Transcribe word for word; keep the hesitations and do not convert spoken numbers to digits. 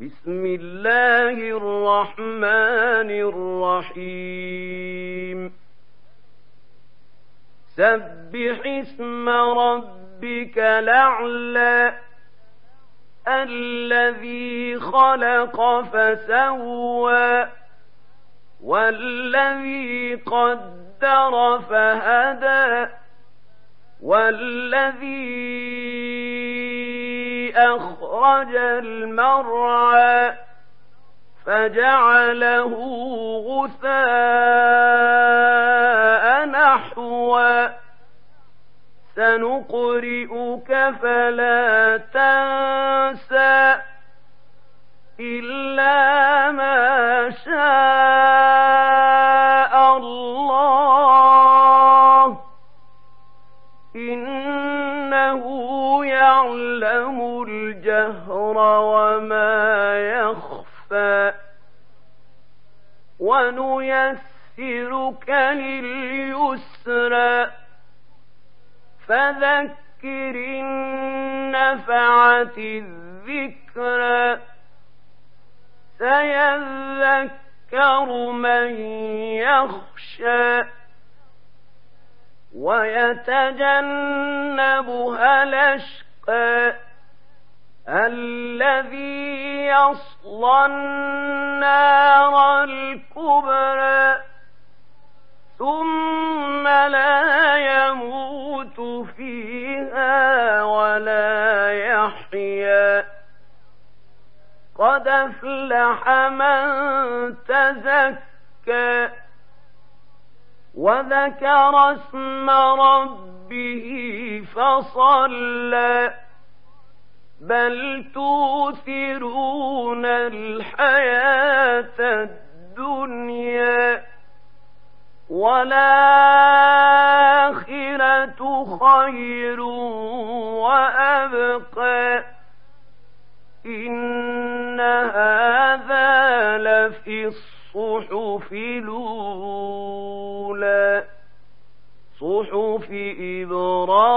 بسم الله الرحمن الرحيم سبح اسم ربك الأعلى الذي خلق فسوى والذي قدر فهدى والذي أخرج المرعى فجعله غثاء نحوا سنقرئك فلا تنسى إلا ما شاء الله إنه يعلم الجهر وما يخفى ونيسرك لليسرى فذكر إن نفعت الذكرى سيذكر من يخشى ويتجنبها الأشقى الذي يصلى النار الكبرى ثم لا يموت فيها ولا يحيا قد أفلح من تزكى وذكر اسم ربه فصلى بل توثرون الحياة الدنيا والآخرة خير وأبقى إن هذا لفي الصحف الأولى صحف إبراهيم